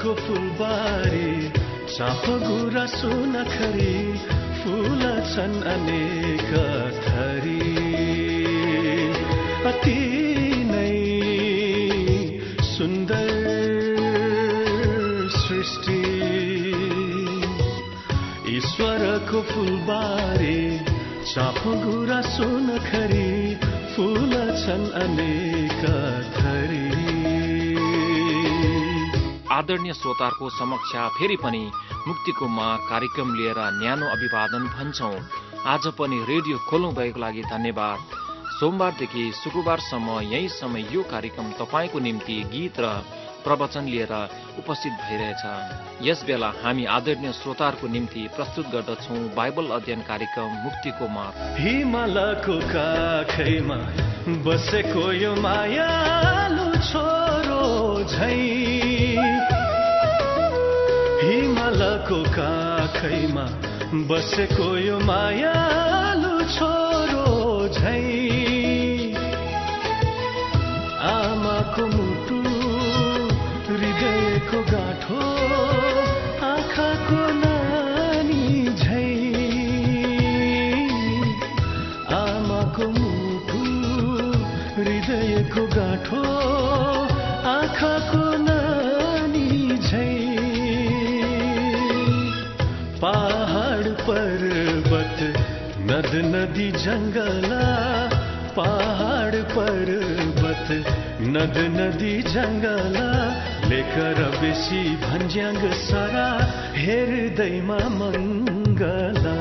ईश्वरको फुलबारी चाप गुराँसो नखरी फूल छन् अनेक थरी अति नै सुन्दर सृष्टि ईश्वरको फुलबारी चाप गुराँसो नखरी फूल छन् अनेक थरी। आदरणीय श्रोताहरूको समक्ष फेरि पनि मुक्तिको माग कार्यक्रम लिएर न्यानो अभिवादन भन्छौं। आज पनि रेडियो खोल्नु भएको लागि धन्यवाद। सोमबारदेखि शुक्रबारसम्म यही समय यो कार्यक्रम तपाईँको निम्ति गीत र प्रवचन लिएर उपस्थित भइरहेछ। यस बेला हामी आदरणीय श्रोताहरूको निम्ति प्रस्तुत गर्दछौं बाइबल अध्ययन कार्यक्रम मुक्तिको माग। हिमालको काखैमा बसेको यो मायालु छोरो झै हिमालको काखैमा बसेको यो मायालु छोरो झै आमाको मुटु हृदयको गाँठो आँखाको नानी झै आमाको मुटु हृदयको गाँठो आँखाको नानी झै पहाड पर्वत नद नदी जंगला पहाड पर्वत नद नदी जंगला लेकर बेसी भन्ज्याङ सारा हेर्दैमा मङ्गला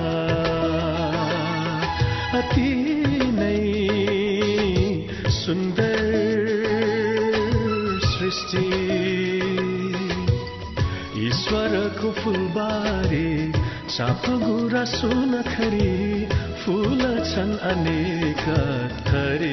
अति नै सुन्दर सृष्टि ईश्वरको फुलबारी चाप गुराँसो नखरी फूल छन् अनेक थरी।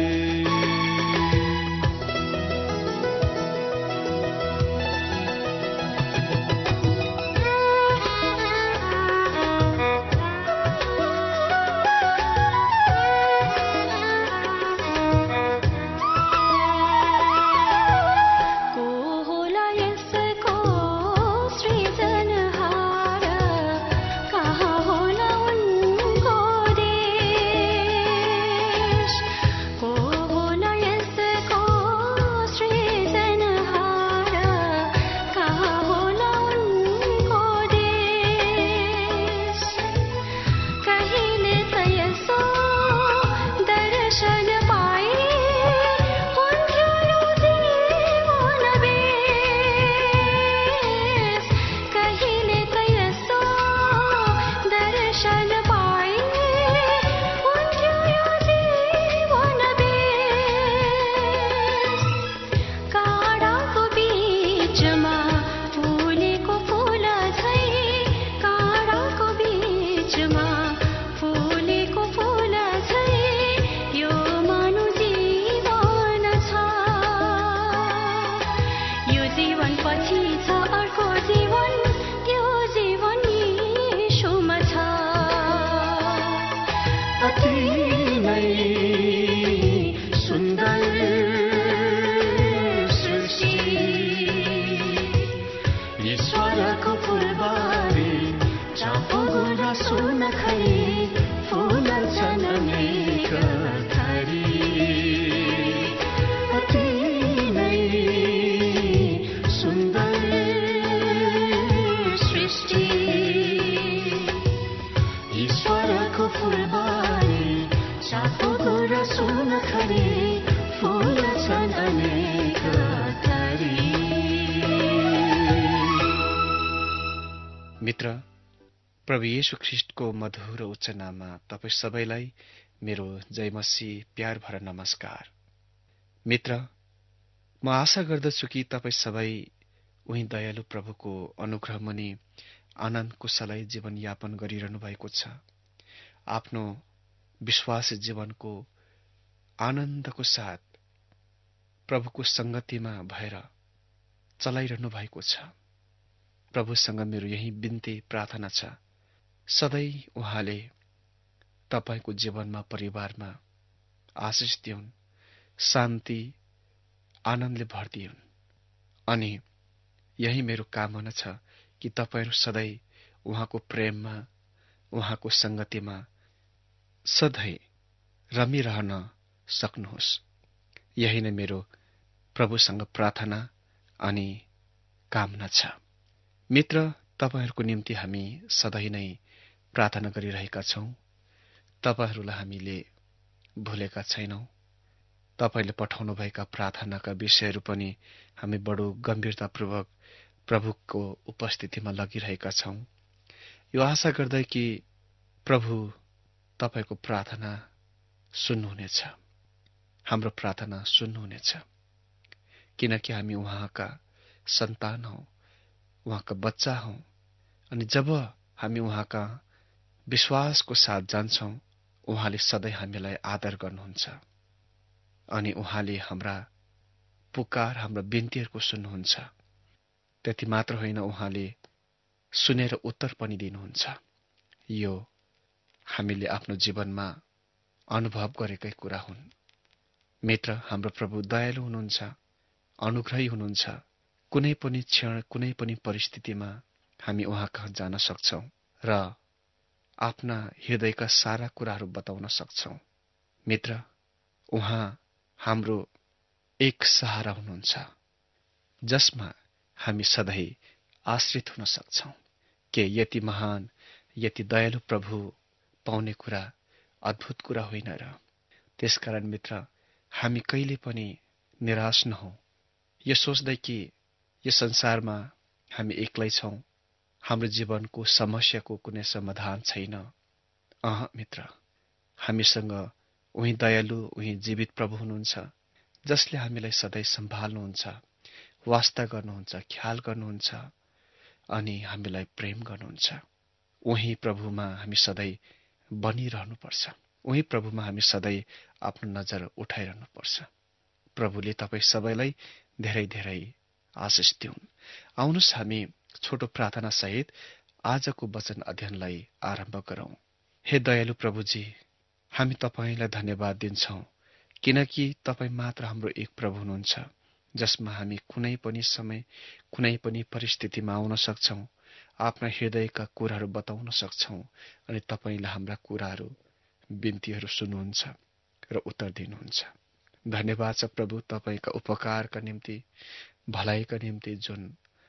मित्र, प्रभु येशू ख्रीष्टको मधुर उच्च नाममा तपाईं सबैलाई मेरो जय मसीह प्यार भरा नमस्कार। मित्र, म आशा गर्दछु कि तपाईं सबै उही दयालु प्रभुको अनुग्रह मुनि आनन्द कुशलै जीवनयापन गरिरहनु भएको छ। आफ्नो विश्वासी जीवनको आनन्दको साथ प्रभुको संगतिमा भएर चलाइरहनु भएको छ। प्रभुसँग मेरो यही बिन्ती प्रार्थना छ, सधैँ उहाँले तपाईको जीवनमा परिवारमा आशिष दिउन्, शान्ति आनन्दले भरिदिउन् अनि यही मेरो कामना छ कि तपाईहरू सधैँ उहाँको प्रेममा, उहाँको संगतिमा सधैँ रमिरहन सक्नुहोस्। यही नै मेरो प्रभुसँग प्रार्थना अनि कामना छ। मित्र, तपाईहरूको निम्ति हामी सधैँ नै प्रार्थना गरिरहेका छौं। तपाईहरूलाई हामीले भुलेका छैनौं। तपाईले पठाउनुभएका प्रार्थनाका विषयहरू पनि हामी बडो गम्भीरतापूर्वक प्रभुको उपस्थितिमा लगिरहेका छौं, यो आशा गर्दै कि प्रभु तपाईको प्रार्थना सुन्नुहुनेछ, हाम्रो प्रार्थना सुन्नुहुनेछ, किनकि हामी उहाँका सन्तान हौं, उहाँका बच्चा हौं। अनि जब हामी उहाँका विश्वासको साथ जान्छौं, उहाँले सधैँ हामीलाई आदर गर्नुहुन्छ अनि उहाँले हाम्रा पुकार, हाम्रा बिन्तीहरूको सुन्नुहुन्छ। त्यति मात्र होइन, उहाँले सुनेर उत्तर पनि दिनुहुन्छ। यो हामीले आफ्नो जीवनमा अनुभव गरेकै कुरा हुन्। मित्र, हाम्रो प्रभु दयालु हुनुहुन्छ, अनुग्रही हुनुहुन्छ। कुनै पनि क्षण, कुनै पनि परिस्थितिमा हामी उहाँ कहाँ जान सक्छौं र आफ्ना हृदयका सारा कुराहरू बताउन सक्छौं। मित्र, उहाँ हाम्रो एक सहारा हुनुहुन्छ, जसमा हामी सधैँ आश्रित हुन सक्छौं। के यति महान, यति दयालु प्रभु पाउने कुरा अद्भुत कुरा होइन र? त्यसकारण मित्र, हामी कहिले पनि निराश नहौं, यो सोच्दै कि यो संसारमा हामी एक्लै छौं, हाम्रो जीवनको समस्याको कुनै समाधान छैन। मित्र, हामीसँग उही दयालु, उही जीवित प्रभु हुनुहुन्छ, जसले हामीलाई सधैँ सम्हाल्नुहुन्छ, वास्ता गर्नुहुन्छ, ख्याल गर्नुहुन्छ अनि हामीलाई प्रेम गर्नुहुन्छ। उही प्रभुमा हामी सधैँ बनिरहनुपर्छ। उही प्रभुमा हामी सधैँ आफ्नो नजर उठाइरहनुपर्छ। प्रभुले तपाईँ सबैलाई धेरै धेरै आशिष दिउन्। आउनुहोस् हामी छोटो प्रार्थना सहित आजको वचन अध्ययनलाई आरम्भ गरौं। हे दयालु प्रभुजी, हामी तपाईंलाई धन्यवाद दिन्छौं, किनकि तपाईं मात्र हाम्रो एक प्रभु हुनुहुन्छ, जसमा हामी कुनै पनि समय, कुनै पनि परिस्थितिमा आउन सक्छौं, आफ्ना हृदयका कुराहरू बताउन सक्छौं अनि तपाईंले हाम्रा कुराहरू, बिन्तीहरू सुन्नुहुन्छ र उत्तर दिनुहुन्छ। धन्यवाद छ प्रभु, तपाईंका उपकारका निम्ति, भलाइका निम्ति, जुन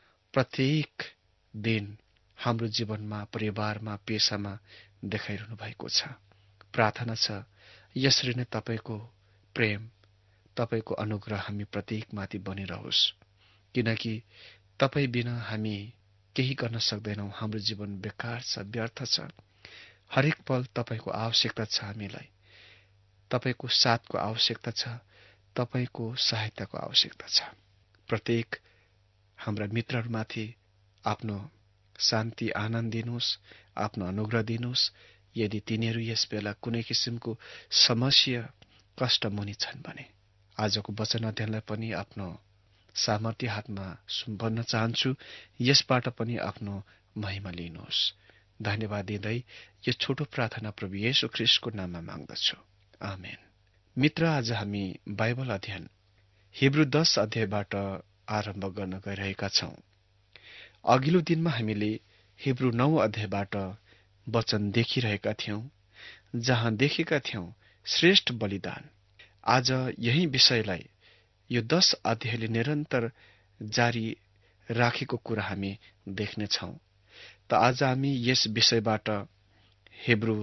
प्रत्येक दिन हाम्रो जीवनमा, परिवारमा, पेशामा देखाइरहनु भएको छ। प्रार्थना छ यसरी नै तपाईको प्रेम, तपाईको अनुग्रह हामी प्रत्येकमाथि बनिरहोस्, किनकि तपाई बिना हामी केही गर्न सक्दैनौं। हाम्रो जीवन बेकार छ, व्यर्थ छ। हरेक पल तपाईको आवश्यकता छ हामीलाई, तपाईको साथको आवश्यकता छ, तपाईको सहायताको आवश्यकता छ। प्रत्येक हाम्रा मित्रहरूमाथि आफ्नो शान्ति, आनन्द दिनुहोस्, आफ्नो अनुग्रह दिनुहोस्। यदि तिनीहरू यस बेला कुनै किसिमको समस्या, कष्ट मुनि छन् भने आजको वचन अध्ययनलाई पनि आफ्नो सामर्थ्य हातमा सुम्पन्न चाहन्छु। यसबाट पनि आफ्नो महिमा लिनुहोस्। धन्यवाद दिँदै यो छोटो प्रार्थना प्रभु येशू ख्रीष्टको नाममा माग्दछु, आमेन। मित्र, आज हामी बाइबल अध्ययन हिब्रू 10 अध्यायबाट आरम्भ गर्न गइरहेका छौं। अघिल्लो दिनमा हामीले हिब्रू 9 अध्यायबाट वचन देखिरहेका थियौं, जहाँ देखेका थियौं श्रेष्ठ बलिदान। आज यही विषयलाई यो 10 अध्यायले निरन्तर जारी राखेको कुरा हामी देख्नेछौं। त आज हामी यस विषयबाट हिब्रू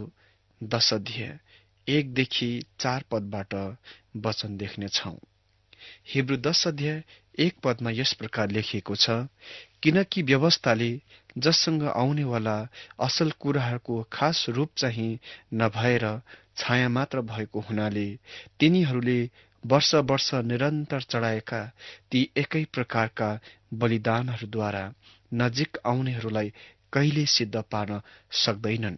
10 अध्याय 1 देखि 4 पदबाट वचन देख्नेछौं। हिब्रू 10 अध्याय 1 पदमा यस प्रकार लेखिएको छ, किनकि व्यवस्थाले जससँग आउनेवाला असल कुराहरूको खास रूप चाहिँ नभएर छाया मात्र भएको हुनाले तिनीहरूले वर्ष वर्ष निरन्तर चढाएका ती एकै प्रकारका बलिदानहरूद्वारा नजिक आउनेहरूलाई कहिले सिद्ध पार्न सक्दैनन्।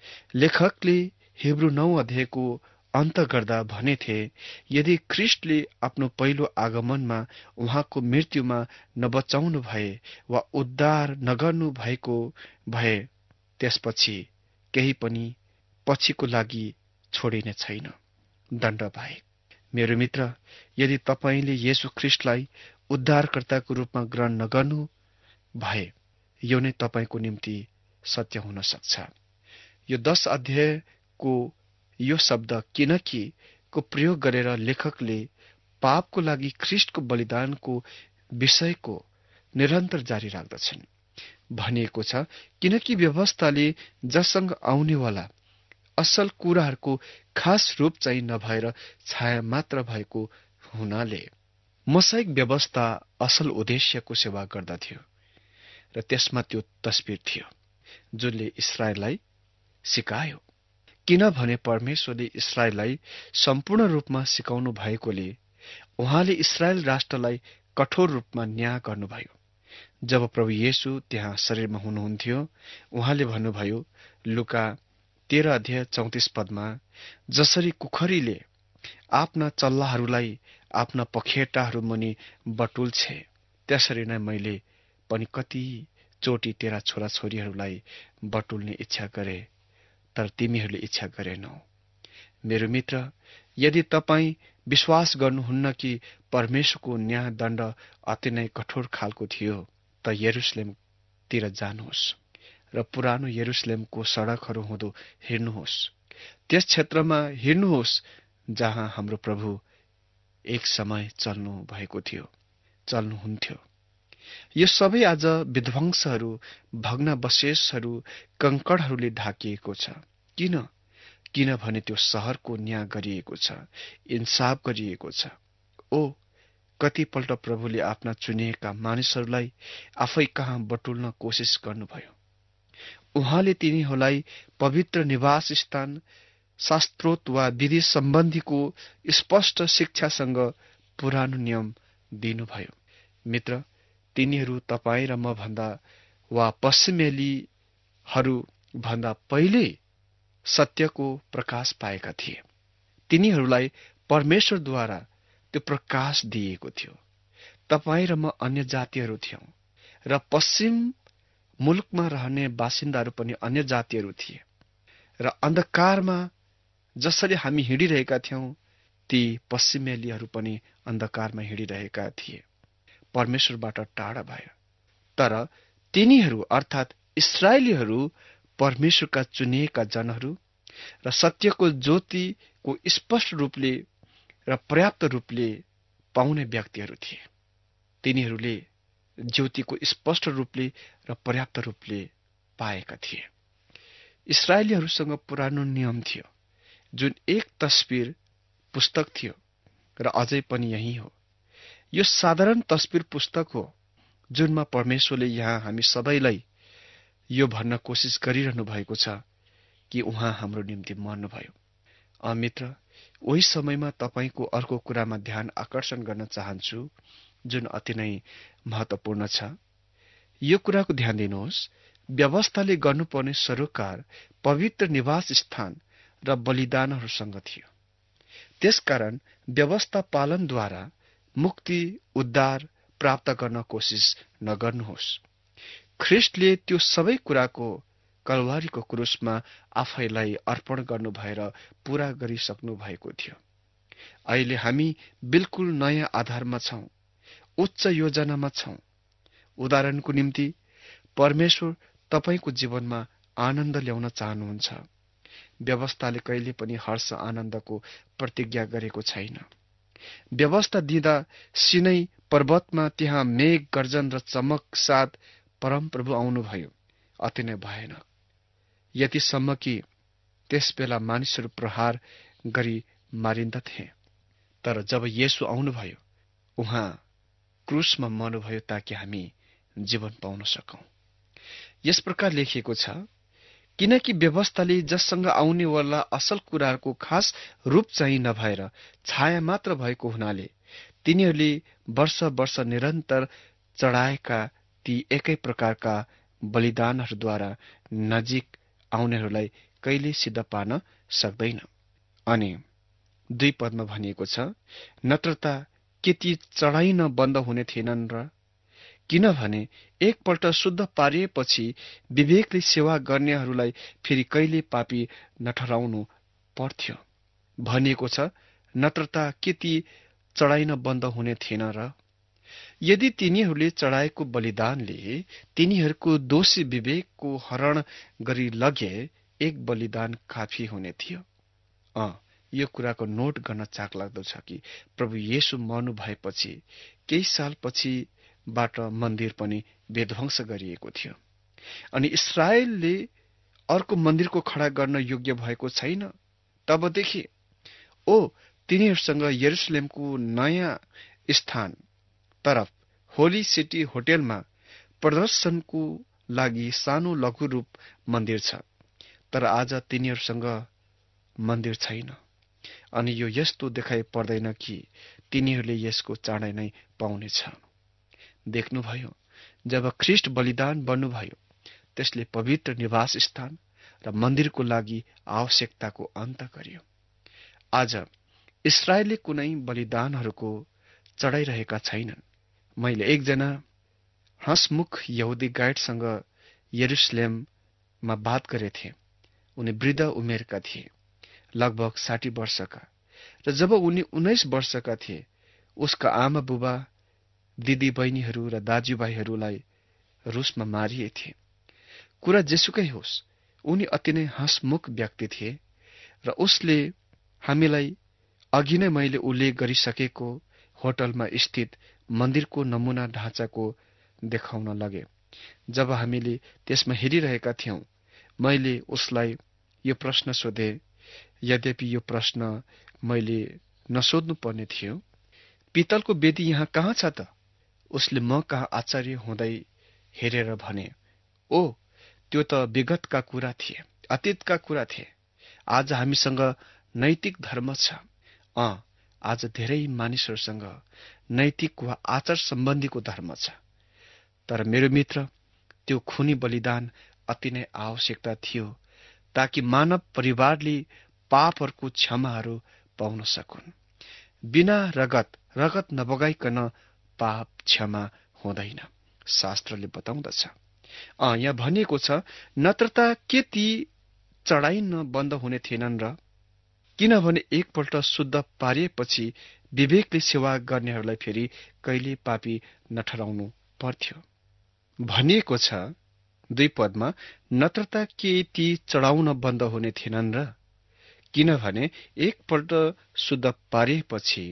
लेखकले हिब्रू 9 अध्यायको अन्त गर्दा भनेथे, यदि ख्रीष्टले आफ्नो पहिलो आगमनमा उहाँको मृत्युमा नबचाउनु भए वा उद्धार नगर्नु भएको भए त्यसपछि केही पनि पछिको लागि छोडिने छैन, दण्ड बाहेक। मेरो मित्र, यदि तपाईंले येशू ख्रीष्टलाई उद्धारकर्ताको रूपमा ग्रहण नगर्नु भए यो नै तपाईँको निम्ति सत्य हुन सक्छ। यो 10 अध्यायको यो शब्द किनकि को प्रयोग गरेर लेखकले पापको लागि ख्रीष्टको बलिदानको विषयको निरन्तर जारी राख्दछन्। भनिएको छ, किनकि व्यवस्थाले जससँग आउनेवाला असल कुराहरूको खास रूप चाहिँ नभएर छाया मात्र भएको हुनाले मोसाइक व्यवस्था असल उद्देश्यको सेवा गर्दथ्यो र त्यसमा त्यो तस्बिर थियो जुनले इस्राएललाई सिकायो। किनभने परमेश्वरले इस्राएललाई सम्पूर्ण रूपमा सिकाउनु भएकोले उहाँले इस्राएल राष्ट्रलाई कठोर रूपमा न्याय गर्नुभयो। जब प्रभु येशू त्यहाँ शरीरमा हुनुहुन्थ्यो, उहाँले भन्नुभयो लुका 13 अध्याय 34 पदमा, जसरी कुखरीले आफ्ना चल्लाहरूलाई आफ्ना पखेटाहरू मुनि बटुल्छे, त्यसरी नै मैले पनि कति चोटि तेरा छोराछोरीहरूलाई बटुल्ने इच्छा गरे, तर तिमीहरूले इच्छा गरेनौ। मेरो मित्र, यदि तपाईँ विश्वास गर्नुहुन्न कि परमेश्वरको न्याय दण्ड अति नै कठोर खालको थियो, त यरुशलेमतिर जानुहोस् र पुरानो यरुशलेमको सडकहरू हुँदो हिँड्नुहोस्। त्यस क्षेत्रमा हिँड्नुहोस् जहाँ हाम्रो प्रभु एक समय चल्नुहुन्थ्यो। यो सबै आज विध्वंसहरू, भग्नावशेषहरू, कंकडहरूले ढाकिएको छ। किनभने त्यो शहरको न्याय गरिएको छ, इन्साफ गरिएको छ। ओ कतिपल्ट प्रभुले आफ्ना चुनिएका मानिसहरूलाई आफै कहाँ बटुल्न कोसिस गर्नुभयो। उहाँले तिनीहरूलाई पवित्र निवास स्थान, शास्त्रोक्त वा विधि सम्बन्धीको स्पष्ट शिक्षासँग पुरानो नियम दिनुभयो। मित्र, तिनीहरू तपाईँ र म भन्दा वा पश्चिमेलीहरू भन्दा पहिले सत्यको प्रकाश पाएका थिए। तिनीहरूलाई परमेश्वरद्वारा त्यो प्रकाश दिएको थियो। तपाईँ र म अन्य जातिहरू थियौं र पश्चिम मुलुकमा रहने बासिन्दाहरू पनि अन्य जातिहरू थिए र अन्धकारमा जसरी हामी हिँडिरहेका थियौं, ती पश्चिमेलीहरू पनि अन्धकारमा हिँडिरहेका थिए, परमेश्वरबाट टाढा भए। तर तिनीहरू अर्थात् इस्राएलीहरू परमेश्वरका चुनिएका जनहरू र सत्यको ज्योतिको स्पष्ट रूपले र पर्याप्त रूपले पाउने व्यक्तिहरू थिए। तिनीहरूले ज्योतिको स्पष्ट रूपले र पर्याप्त रूपले पाएका थिए। इस्राएलीहरूसँग पुरानो नियम थियो, जुन एक तस्बिर पुस्तक थियो र अझै पनि यही हो। यो साधारण तस्बिर पुस्तक हो जुनमा परमेश्वरले यहाँ हामी सबैलाई यो भन्न कोसिस गरिरहनु भएको छ कि उहाँ हाम्रो निम्ति मर्नुभयो। मित्र, उही समयमा तपाईँको अर्को कुरामा ध्यान आकर्षण गर्न चाहन्छु जुन अति नै महत्वपूर्ण छ। यो कुराको ध्यान दिनुहोस्, व्यवस्थाले गर्नुपर्ने सरोकार पवित्र निवास स्थान र बलिदानहरूसँग थियो। त्यसकारण व्यवस्था पालनद्वारा मुक्ति, उद्धार प्राप्त गर्न कोसिस नगर्नुहोस्। ख्रीष्टले त्यो सबै कुराको कलवारीको क्रुसमा आफैलाई अर्पण गर्नु भएर पूरा गरिसक्नु भएको थियो। अहिले हामी बिल्कुल नयाँ आधारमा छौं, उच्च योजनामा छौं। उदाहरणको निम्ति परमेश्वर तपाईको जीवनमा आनन्द ल्याउन चाहनुहुन्छ। व्यवस्थाले कहिले पनि हर्ष आनन्दको प्रतिज्ञा गरेको छैन। व्यवस्था दिँदा सिनै पर्वतमा त्यहाँ मेघ गर्जन र चमक साथ परमप्रभु आउनुभयो, अति नै भएन। यतिसम्म कि त्यस बेला मानिसहरू प्रहार गरी मारिन्दथे। तर जब येशू आउनुभयो, उहाँ क्रुसमा मर्नुभयो ताकि हामी जीवन पाउन सकौं। यस प्रकार लेखिएको छ, किनकि व्यवस्थाले जससँग आउनेवाला असल कुराहरूको खास रूप चाहिँ नभएर छाया मात्र भएको हुनाले तिनीहरूले वर्ष वर्ष निरन्तर चढाएका ती एकै प्रकारका बलिदानहरूद्वारा नजिक आउनेहरूलाई कहिले सिद्ध पार्न सक्दैन। अनि 2 पदमा भनिएको छ, नत्र त के ती चढाइ न बन्द हुने थिएनन् र? किनभने एकपल्ट शुद्ध पारिएपछि विवेकले सेवा गर्नेहरूलाई फेरि कहिले पापी नठहराउनु पर्थ्यो। भनिएको छ, नत्र त के ती चढाइ न बन्द हुने थिएन र? यदि तिनीहरूले चढाएको बलिदानले तिनीहरूको दोषी विवेकको हरण गरी लगे, एक बलिदान काफी हुने थियो। यो कुराको नोट गर्न चाखलाग्दो छ कि प्रभु येशू मर्नु भएपछि केही सालपछिबाट मन्दिर पनि विध्वंस गरिएको थियो, अनि इस्राएलले अर्को मन्दिरको खडा गर्न योग्य भएको छैन। तबदेखि तिनीहरूसँग यरुशलेमको नयाँ स्थान तरफ होली सिटी होटेलमा प्रदर्शनको लागि सानो लघु रूप मन्दिर छ, तर आज तिनीहरूसँग मन्दिर छैन। अनि यो यस्तो देखाइ पर्दैन कि तिनीहरूले यसको चाँडै नै पाउनेछ। देख्नुभयो, जब ख्रीष्ट बलिदान बन्नुभयो, त्यसले पवित्र निवास स्थान र मन्दिरको लागि आवश्यकताको अन्त गर्यो। आज इस्राएलले कुनै बलिदानहरूको चढाइरहेका छैनन्। मैले एकजना हँसमुख यहुदी गाइडसँग यरुशलेममा बात गरेथे। उनी वृद्ध उमेरका थिए, लगभग 60 वर्षका, र जब उनी 19 वर्षका थिए, उसका आमा बुबा, दिदी बहिनीहरू र दाजुभाइहरूलाई रुसमा मारिए थिए। कुरा जेसुकै होस्, उनी अति नै हँसमुख व्यक्ति थिए, र उसले हामीलाई अघि नै मैले उल्लेख गरिसकेको होटलमा स्थित मन्दिरको नमुना ढाँचाको देखाउन लगे। जब हामीले त्यसमा हेरिरहेका थियौं, मैले उसलाई यो प्रश्न सोधे, यद्यपि यो प्रश्न मैले नसोध्नु पर्ने थियो, पितलको वेदी यहाँ कहाँ छ त? उसले म कहाँ आश्चर्य हुँदै हेरेर भने, त्यो त विगतका कुरा थिए, अतीतका कुरा थिए। आज हामीसँग नैतिक धर्म छ। आज धेरै मानिसहरूसँग नैतिक वा आचार सम्बन्धीको धर्म छ। तर मेरो मित्र, त्यो खुनी बलिदान अति नै आवश्यकता थियो, ताकि मानव परिवारले पापहरूको क्षमाहरू पाउन सकुन्। बिना रगत नबगाइकन पाप क्षमा हुँदैन, शास्त्रले बताउँदछ। यहाँ भनिएको छ, नत्रता के ती चढाइन बन्द हुने थिएनन् र? किनभने एकपल्ट शुद्ध पारिएपछि विवेकले सेवा गर्नेहरूलाई फेरि कहिले पापी नठहराउनु पर्थ्यो। भनिएको छ 2 पदमा, नत्रता के ती चढाउन बन्द हुने थिएनन् र? किनभने एकपल्ट शुद्ध पारिएपछि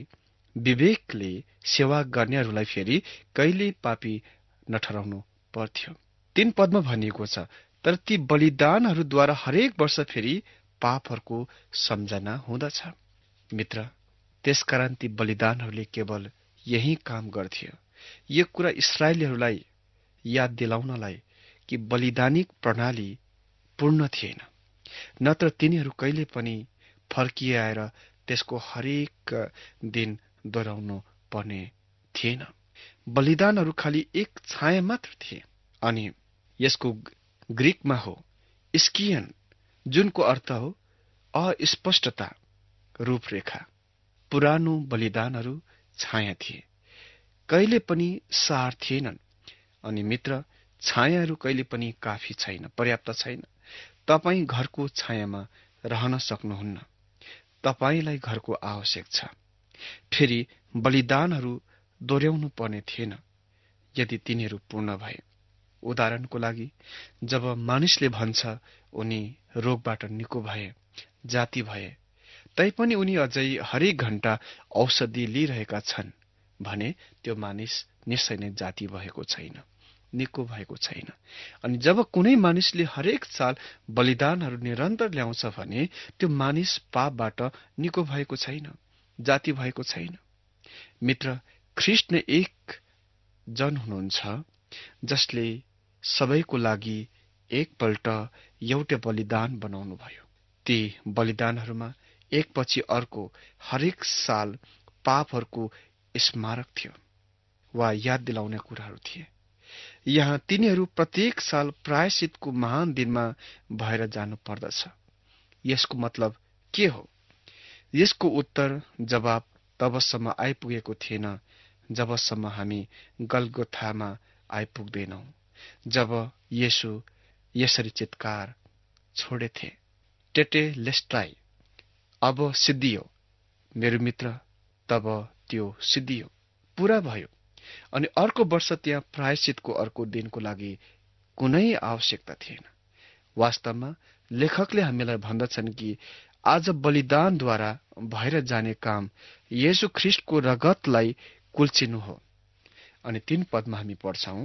विवेकले सेवा गर्नेहरूलाई फेरि कहिले पापी नठहराउनु पर्थ्यो। 3 पदमा भनिएको छ, तर ती बलिदानहरूद्वारा हरेक वर्ष फेरि पापहरूको सम्झना हुँदछ। मित्र, त्यसकारण ती बलिदानहरूले केवल यही काम गर्थ्यो। यो कुरा इस्राएलीहरूलाई याद दिलाउनलाई कि बलिदानिक प्रणाली पूर्ण थिएन, नत्र तिनीहरू कहिले पनि फर्किआएर त्यसको हरेक दिन दोहोऱ्याउनु पर्ने थिएन। बलिदानहरू खालि एक छाया मात्र थिए, अनि यसको ग्रीकमा हो स्कियन, जुनको अर्थ हो अस्पष्टता, रूपरेखा। पुरानो बलिदानहरू छाया थिए, कहिले पनि सार थिएनन्। अनि मित्र, छायाहरू कहिले पनि काफी छैन, पर्याप्त छैन। तपाईँ घरको छायामा रहन सक्नुहुन्न, तपाईलाई घरको आवश्यक छ। फेरि बलिदानहरू दोहोऱ्याउनु पर्ने थिएन यदि तिनीहरू पूर्ण भए। उदाहरणको लागि, जब मानिसले भन्छ उनी रोगबाट निको भए, जाती भए, तैपनि उनी अझै हरेक घण्टा औषधि लिइरहेका छन् भने त्यो मानिस निश्चय नै जाती भएको छैन, निको भएको छैन। अनि जब कुनै मानिसले हरेक साल बलिदानहरू निरन्तर ल्याउँछ भने त्यो मानिस पापबाट निको भएको छैन, जाती भएको छैन। मित्र, ख्रीष्ट नै एक जन हुनुहुन्छ जसले सबैको लागि एकपल्ट एउटै बलिदान बनाउनु भयो। ती बलिदानहरूमा एकपछि अर्को हरेक साल पापहरूको स्मारक थियो वा याद दिलाउने कुराहरू थिए। यहाँ तिनीहरू प्रत्येक साल प्रायश्चितको महान दिनमा भएर जानु पर्दछ। यसको मतलब के हो? यसको उत्तर जवाब तबसम्म आइपुगेको थिएन जबसम्म हामी गलगोथामा आइपुग्दैनौं, जब येशू यसरी चित्कार छोडेथे, टेटेलेस्टाई, अब सिद्धियो। मेरो मित्र, तब त्यो सिद्धियो, पूरा भयो। अनि अर्को वर्ष त्यहाँ प्रायश्चितको अर्को दिनको लागि कुनै आवश्यकता थिएन। वास्तवमा लेखकले हामीलाई भन्दछन् कि आज बलिदानद्वारा भएर जाने काम येशू ख्रीष्टको रगतलाई कुल्चिनु हो। अनि 3 पदमा हामी पढ्छौं,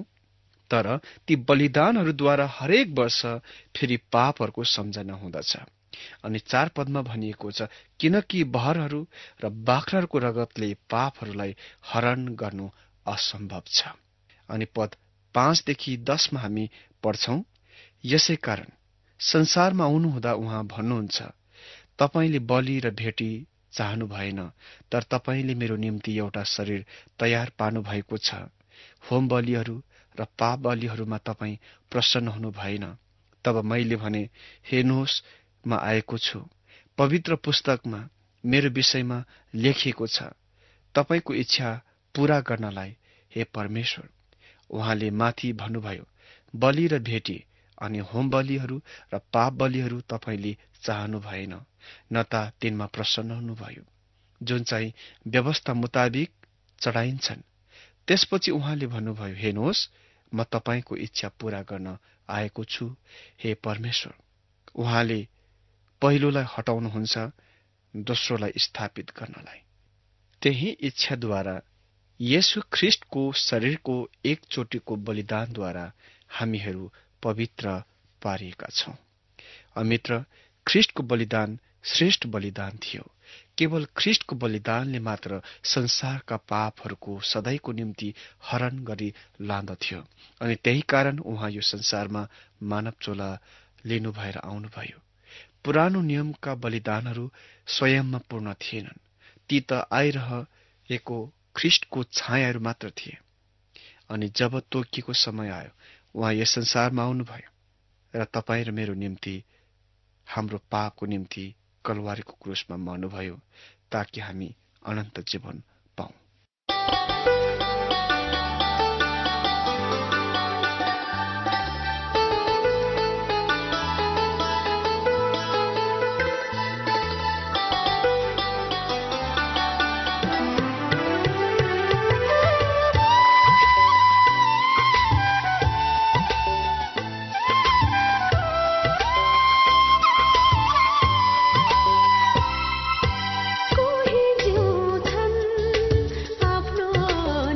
तर ती बलिदानहरूद्वारा हरेक वर्ष फेरि पापहरूको सम्झना हुँदछ। अनि 4 पदमा भनिएको छ, किनकि बहरहरू र बाख्राहरूको रगतले पापहरूलाई हरण गर्नु असम्भव छ। अनि पद 5 देखि 10 मा हामी पढ्छौं, यसै कारण संसारमा आउनुहुँदा उहाँ भन्नुहुन्छ, तपाईले बलि र भेटी चाहनु भएन, तर तपाईले मेरो निम्ति एउटा शरीर तयार पार्नु भएको छ। होम बलिहरू र पाप बलिहरूमा तपाईं प्रसन्न हुनु भएन। तब मैले भने, हेर्नुहोस्, म आएको छु। पवित्र पुस्तकमा मेरो विषयमा लेखिएको छ, तपाईको इच्छा पूरा गर्नलाई, हे परमेश्वर। उहाँले माथि भन्नुभयो, बलि र भेटी अनि होम बलिहरू र पाप बलिहरू तपाईले चाहनु भएन, न त तिनमा प्रसन्न हुनुभयो, जुन चाहिँ व्यवस्था मुताबिक चढाइन्छन्। त्यसपछि उहाँले भन्नुभयो, हेर्नुहोस्, म तपाईको इच्छा पूरा गर्न आएको छु, हे परमेश्वर। उहाँले पहिलोलाई हटाउनुहुन्छ, दोस्रोलाई स्थापित गर्नलाई। त्यही इच्छाद्वारा येशू ख्रीष्टको शरीरको एकचोटिको बलिदानद्वारा हामीहरू पवित्र पारिएका छौं। मित्र, ख्रीष्टको बलिदान श्रेष्ठ बलिदान थियो। केवल ख्रीष्टको बलिदानले मात्र संसारका पापहरूको सधैँको निम्ति हरण गरी लान्दथ्यो। अनि त्यही कारण उहाँ यो संसारमा मानव चोला लिनु भएर आउनुभयो। पुरानो नियमका बलिदानहरू स्वयंमा पूर्ण थिएनन्, ती त आइरहेको ख्रीष्टको छायाहरू मात्र थिए। अनि जब तोकिएको समय आयो, उहाँ यस संसारमा आउनुभयो र तपाईँ र मेरो निम्ति, हाम्रो पापको निम्ति कलवारीको क्रुसमा मर्नुभयो, ताकि हामी अनन्त जीवन पाऊँ। कोही जिउँछन् आफ्नो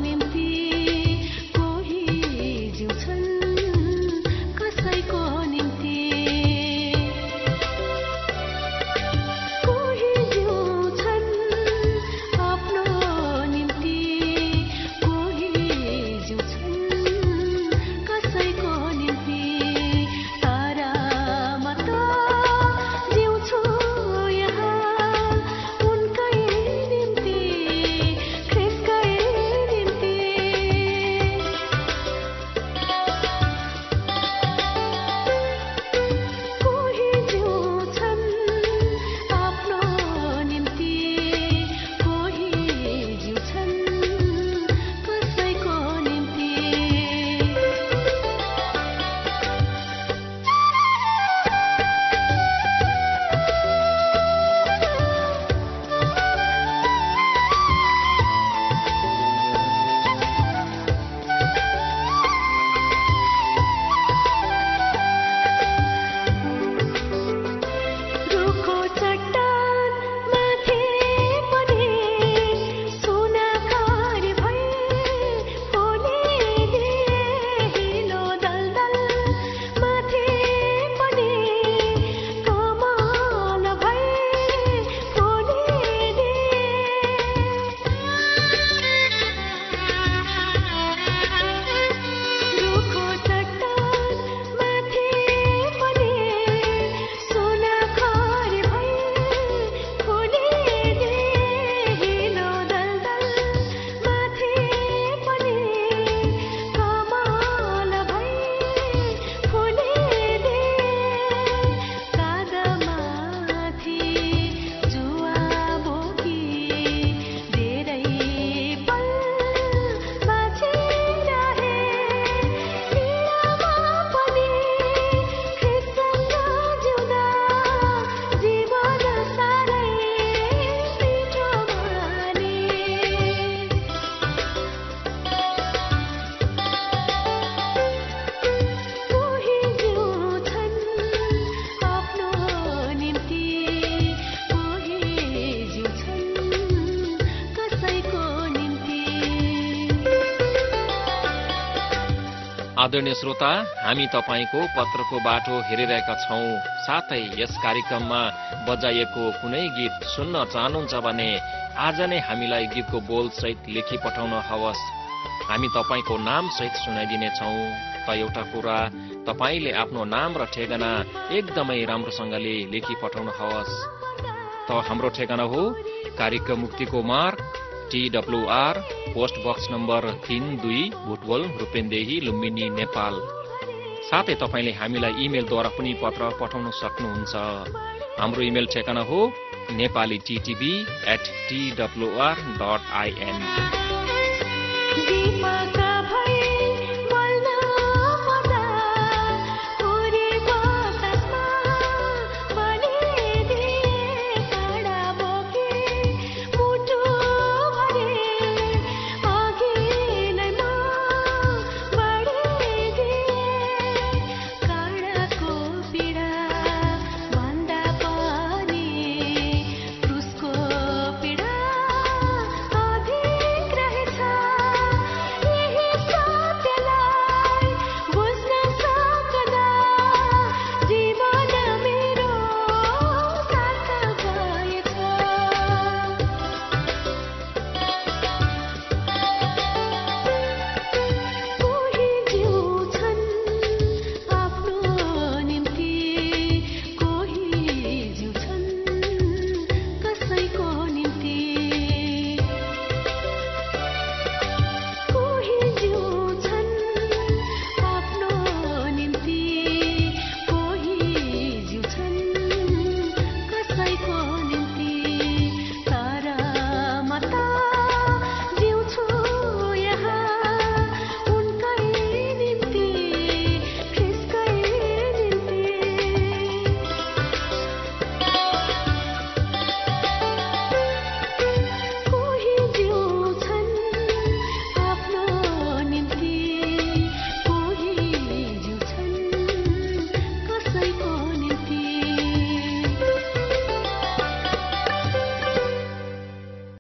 आदरणीय श्रोता, हामी तपाईको पत्रको बाटो हेरिरहेका छौं। साथै यस कार्यक्रममा बजाइएको कुनै गीत सुन्न चाहनुहुन्छ भने आज नै हामीलाई गीतको बोल सहित लेखी पठाउन हवस्। हामी तपाईको नाम सहित सुनाइदिनेछौं। त एउटा कुरा, तपाईले आफ्नो नाम र ठेगाना एकदमै राम्रोसँगले लेखी पठाउन हवस्। त हाम्रो ठेगाना हो कार्यक्रम मुक्तिको मार्ग, TWR, post box number 32, Butwal, Rupandehi, Lumbini, Nepal. साथै तपाईले हामीलाई इमेलद्वारा पनि पत्र पठाउन सक्नुहुन्छ। हाम्रो इमेल ठेगाना हो nepalittb@twr.in।